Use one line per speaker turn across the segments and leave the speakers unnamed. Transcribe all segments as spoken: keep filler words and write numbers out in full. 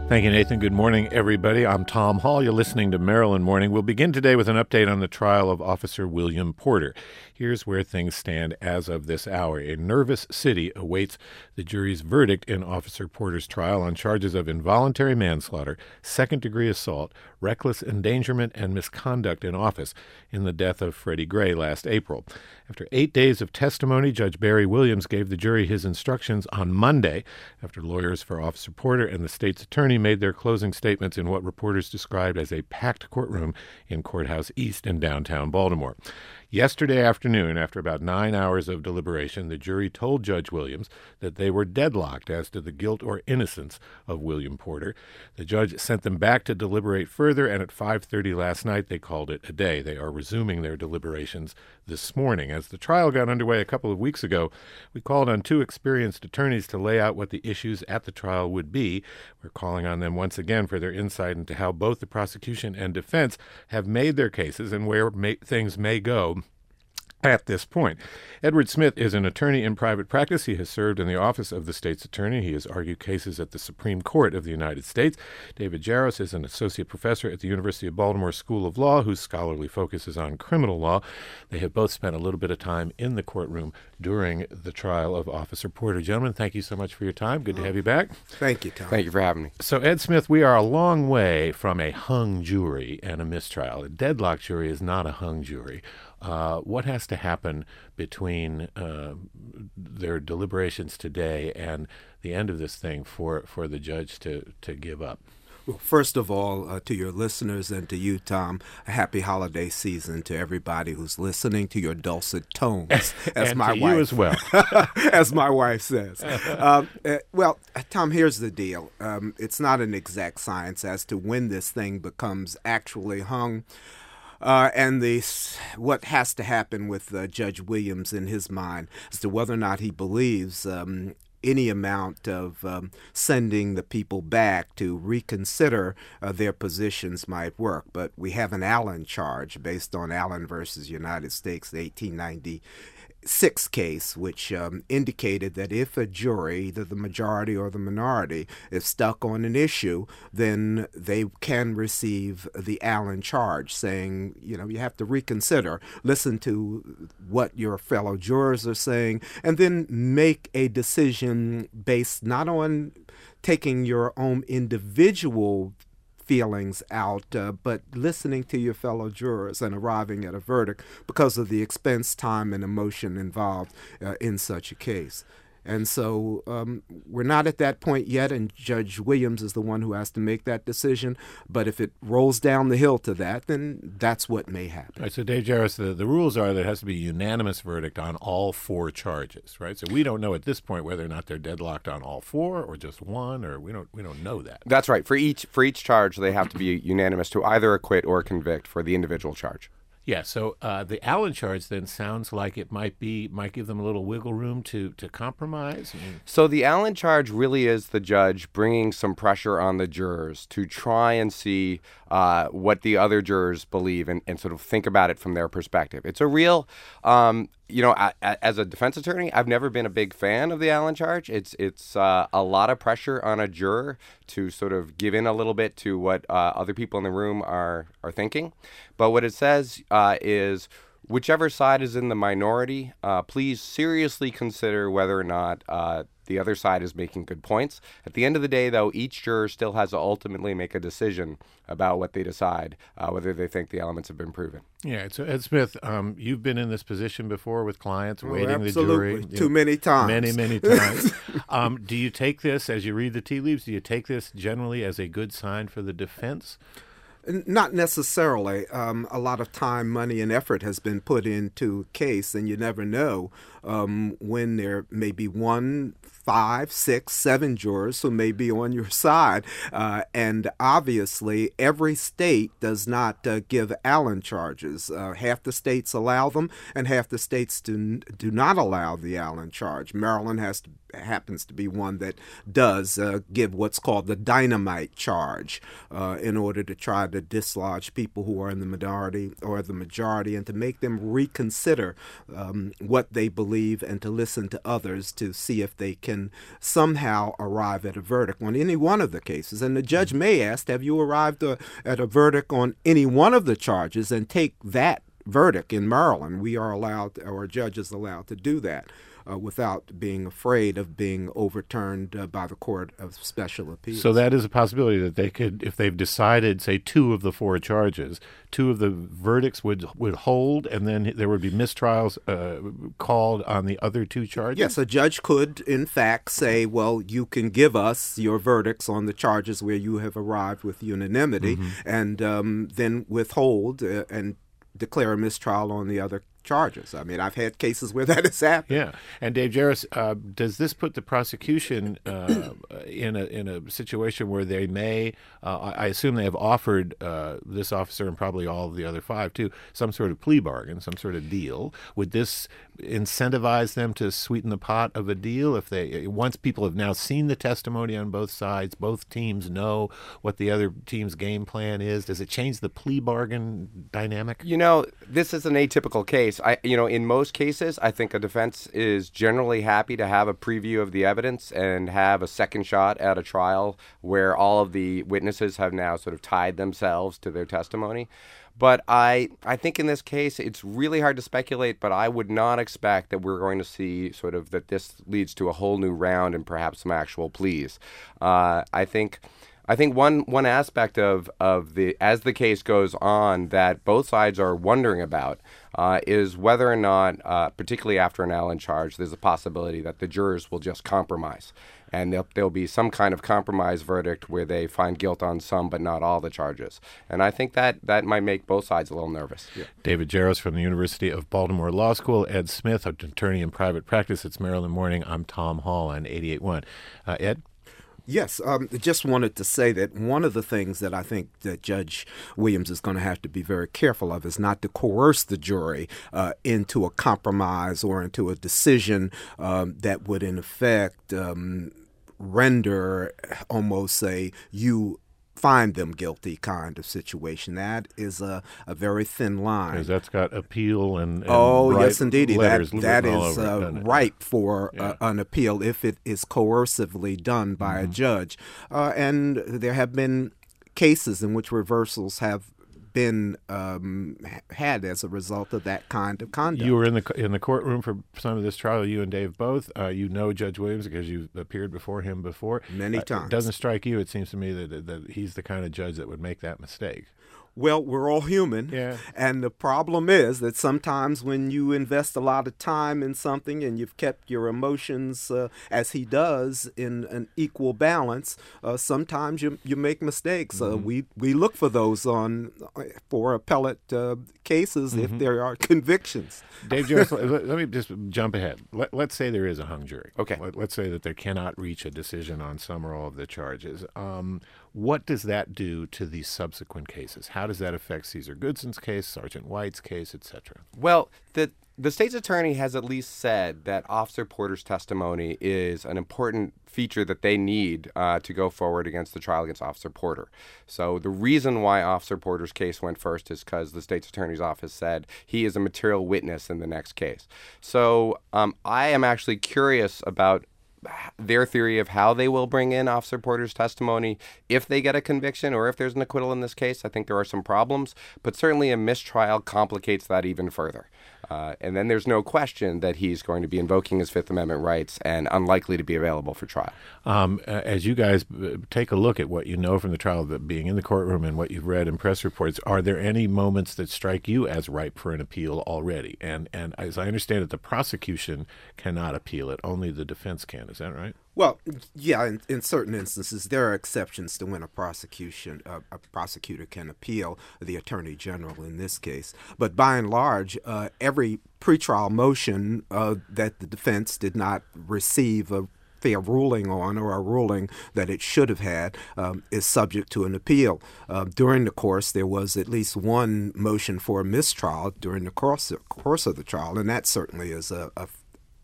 Thank you, Nathan. Good morning, everybody. I'm Tom Hall. You're listening to Maryland Morning. We'll begin today with an update on the trial of Officer William Porter. Here's where things stand as of this hour. A nervous city awaits the jury's verdict in Officer Porter's trial on charges of involuntary manslaughter, second-degree assault, reckless endangerment, and misconduct in office in the death of Freddie Gray last April. After eight days of testimony, Judge Barry Williams gave the jury his instructions on Monday after lawyers for Officer Porter and the state's attorney made their closing statements in what reporters described as a packed courtroom in Courthouse East in downtown Baltimore. Yesterday afternoon, after about nine hours of deliberation, the jury told Judge Williams that they were deadlocked as to the guilt or innocence of William Porter. The judge sent them back to deliberate further, and at five thirty last night, they called it a day. They are resuming their deliberations this morning. As the trial got underway a couple of weeks ago, we called on two experienced attorneys to lay out what the issues at the trial would be. We're calling on them once again for their insight into how both the prosecution and defense have made their cases and where may, things may go at this point. Edward Smith is an attorney in private practice. He has served in the office of the state's attorney. He has argued cases at the Supreme Court of the United States. David Jaros is an associate professor at the University of Baltimore School of Law, whose scholarly focus is on criminal law. They have both spent a little bit of time in the courtroom during the trial of Officer Porter. Gentlemen, thank you so much for your time. Good to have you back.
Thank you, Tom.
Thank you for having me.
So, Ed Smith, we are a long way from a hung jury and a mistrial. A deadlock jury is not a hung jury. Uh, what has to happen between uh, their deliberations today and the end of this thing for, for the judge to, to give up?
Well, first of all, uh, to your listeners and to you, Tom, a happy holiday season to everybody who's listening to your dulcet tones, as
and
my
to
wife,
you as well,
as my wife says. um, uh, well, Tom, here's the deal: um, it's not an exact science as to when this thing becomes actually hung. Uh, and the what has to happen with uh, Judge Williams in his mind as to whether or not he believes um, any amount of um, sending the people back to reconsider uh, their positions might work. But we have an Allen charge based on Allen versus United States, the eighteen ninety-six case, which um, indicated that if a jury, either the majority or the minority, is stuck on an issue, then they can receive the Allen charge, saying, you know, you have to reconsider, listen to what your fellow jurors are saying, and then make a decision based not on taking your own individual feelings out, uh, but listening to your fellow jurors and arriving at a verdict because of the expense, time, and emotion involved uh, in such a case. And so um, we're not at that point yet, and Judge Williams is the one who has to make that decision. But if it rolls down the hill to that, then that's what may happen.
All right, so Dave Jaros, the, the rules are that it has to be a unanimous verdict on all four charges, right? So we don't know at this point whether or not they're deadlocked on all four or just one, or we don't we don't know that.
That's right. For each for each charge, they have to be unanimous to either acquit or convict for the individual charge.
Yeah, so uh, the Allen charge then sounds like it might be might give them a little wiggle room to, to compromise. I mean,
So the Allen charge really is the judge bringing some pressure on the jurors to try and see uh, what the other jurors believe and, and sort of think about it from their perspective. It's a real, um, you know, a, a, as a defense attorney, I've never been a big fan of the Allen charge. It's it's uh, a lot of pressure on a juror to sort of give in a little bit to what uh, other people in the room are are thinking. But what it says uh, is, whichever side is in the minority, uh, please seriously consider whether or not uh, the other side is making good points. At the end of the day, though, each juror still has to ultimately make a decision about what they decide, uh, whether they think the elements have been proven.
yeah, so Ed Smith, um, you've been in this position before with clients,
Oh,
waiting the
absolutely.
jury. you
Too
know,
many times.
Many, many times. um, do you take this, as you read the tea leaves, do you take this generally as a good sign for the defense?
Not necessarily. Um, a lot of time, money, and effort has been put into a case, and you never know um, when there may be one, five, six, seven jurors who may be on your side. Uh, and obviously, every state does not uh, give Allen charges. Uh, half the states allow them, and half the states do, do not allow the Allen charge. Maryland has to happens to be one that does uh, give what's called the dynamite charge uh, in order to try to dislodge people who are in the minority or the majority and to make them reconsider um, what they believe and to listen to others to see if they can can somehow arrive at a verdict on any one of the cases. And the judge may ask, have you arrived uh, at a verdict on any one of the charges, and take that verdict. In Maryland, we are allowed, or a judge is allowed to do that uh, without being afraid of being overturned uh, by the Court of Special Appeals.
So that is a possibility that they could, if they've decided, say, two of the four charges, two of the verdicts would would hold, and then there would be mistrials uh, called on the other two charges?
Yes, a judge could, in fact, say, well, you can give us your verdicts on the charges where you have arrived with unanimity, mm-hmm. and um, then withhold uh, and declare a mistrial on the other charges. I mean, I've had cases where that has happened.
Yeah. And Dave Jarris, uh, does this put the prosecution uh, in a in a situation where they may, uh, I assume they have offered uh, this officer and probably all of the other five too, some sort of plea bargain, some sort of deal. Would this incentivize them to sweeten the pot of a deal if they, once people have now seen the testimony on both sides, both teams know what the other team's game plan is? Does it change the plea bargain dynamic?
You know, this is an atypical case. I, you know, in most cases, I think a defense is generally happy to have a preview of the evidence and have a second shot at a trial where all of the witnesses have now sort of tied themselves to their testimony. But I, I think in this case, it's really hard to speculate, but I would not expect that we're going to see sort of that this leads to a whole new round and perhaps some actual pleas. Uh, I think... I think one, one aspect of, of the as the case goes on that both sides are wondering about uh, is whether or not, uh, particularly after an Allen charge, there's a possibility that the jurors will just compromise. And there'll, there'll be some kind of compromise verdict where they find guilt on some but not all the charges. And I think that, that might make both sides a little nervous. Yeah.
David Jarris from the University of Baltimore Law School, Ed Smith, an attorney in private practice. It's Maryland Morning. I'm Tom Hall on eighty-eight point one. Uh, Ed?
Yes, um, just wanted to say that one of the things that I think that Judge Williams is going to have to be very careful of is not to coerce the jury uh, into a compromise or into a decision um, that would, in effect, um, render almost a you find them guilty kind of situation. That is a, a very thin line.
Because that's got appeal and, and
oh yes, indeed. That that is
uh,
it, ripe for
yeah.
uh, an appeal if it is coercively done by mm-hmm. a judge. Uh, and there have been cases in which reversals have been um, had as a result of that kind of conduct.
You were in the in the courtroom for some of this trial. You and Dave both. Uh, you know Judge Williams because you appeared before him before
many times.
Uh, it doesn't strike you? It seems to me that, that he's the kind of judge that would make that mistake.
Well, we're all human.
Yeah.
And the problem is that sometimes when you invest a lot of time in something and you've kept your emotions, uh, as he does, in an equal balance, uh, sometimes you you make mistakes. Mm-hmm. Uh, we, we look for those on for appellate uh, cases mm-hmm. if there are convictions.
Dave Jarris, let, let me just jump ahead. Let, let's say there is a hung jury.
Okay.
Let, let's say that they cannot reach a decision on some or all of the charges. Um, what does that do to the subsequent cases? How does that affect Caesar Goodson's case, Sergeant White's case, et cetera?
Well, the the state's attorney has at least said that Officer Porter's testimony is an important feature that they need uh, to go forward against the trial against Officer Porter. So the reason why Officer Porter's case went first is because the state's attorney's office said he is a material witness in the next case. So um, I am actually curious about their theory of how they will bring in Officer Porter's testimony if they get a conviction or if there's an acquittal in this case. I think there are some problems, but certainly a mistrial complicates that even further. Uh, and then there's no question that he's going to be invoking his Fifth Amendment rights and unlikely to be available for trial.
Um, as you guys take a look at what you know from the trial, that being in the courtroom and what you've read in press reports, are there any moments that strike you as ripe for an appeal already? And and as I understand it, the prosecution cannot appeal it; only the defense can. Is that right?
Well, yeah, in, in certain instances, there are exceptions to when a prosecution uh, a prosecutor can appeal the attorney general in this case. But by and large, uh, every pretrial motion uh, that the defense did not receive a fair ruling on, or a ruling that it should have had, um, is subject to an appeal. Uh, during the course, there was at least one motion for a mistrial during the course, course of the trial, and that certainly is a, a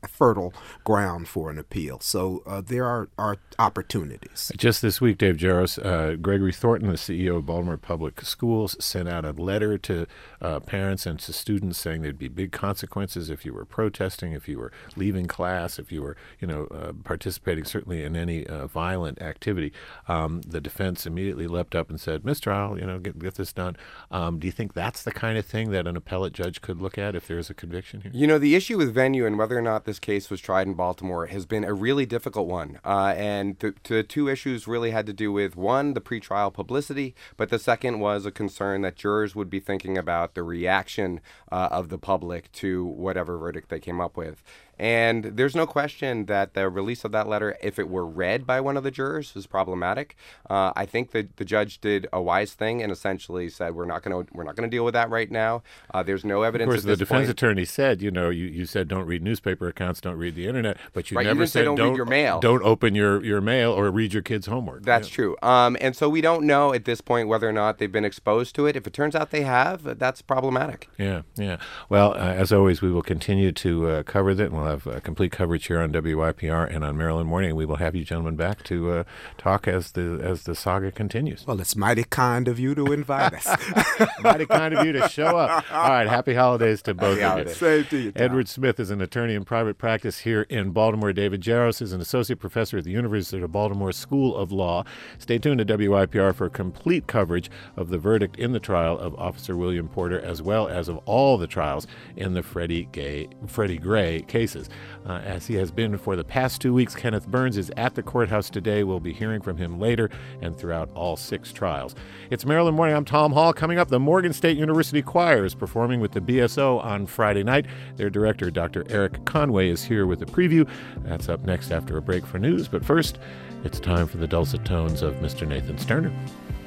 fertile ground for an appeal. So uh, there are, are opportunities.
Just this week, Dave Jaros, uh, Gregory Thornton, the C E O of Baltimore Public Schools, sent out a letter to uh, parents and to students saying there'd be big consequences if you were protesting, if you were leaving class, if you were, you know, uh, participating certainly in any uh, violent activity. Um, the defense immediately leapt up and said, mistrial, you know, get, get this done. Um, do you think that's the kind of thing that an appellate judge could look at if there's a conviction here?
You know, the issue with venue and whether or not this case was tried in Baltimore has been a really difficult one. Uh, and the, the two issues really had to do with, one, the pretrial publicity, but the second was a concern that jurors would be thinking about the reaction uh, of the public to whatever verdict they came up with. And there's no question that the release of that letter, if it were read by one of the jurors, is problematic. Uh, I think that the judge did a wise thing and essentially said, "We're not going to we're not going to deal with that right now. Uh, there's no evidence."
Of course,
at
the
this
defense
point.
attorney said, you know, you, you said don't read newspaper accounts, don't read the internet, but you
Right, you
never
didn't say
said
don't read your mail.
Don't open your, your mail or read your kids' homework.
That's
Yeah.
true. Um, and so we don't know at this point whether or not they've been exposed to it. If it turns out they have, that's problematic.
Yeah, yeah. Well, uh, as always, we will continue to uh, cover that, and we'll have uh, complete coverage here on W Y P R and on Maryland Morning. We will have you gentlemen back to uh, talk as the as the saga continues.
Well, it's mighty kind of you to invite us.
Mighty kind of you to show up. All right, happy holidays to both
Happy
of
holidays.
you.
Same to you, Tom.
Edward Smith is an attorney in private practice here in Baltimore. David Jaros is an associate professor at the University of Baltimore School of Law. Stay tuned to W Y P R for complete coverage of the verdict in the trial of Officer William Porter, as well as of all the trials in the Freddie, Gay, Freddie Gray cases. Uh, as he has been for the past two weeks, Kenneth Burns is at the courthouse today. We'll be hearing from him later and throughout all six trials. It's Maryland Morning. I'm Tom Hall. Coming up, the Morgan State University Choir is performing with the B S O on Friday night. Their director, Doctor Eric Conway, is here with a preview. That's up next after a break for news. But first, it's time for the dulcet tones of Mister Nathan Sterner.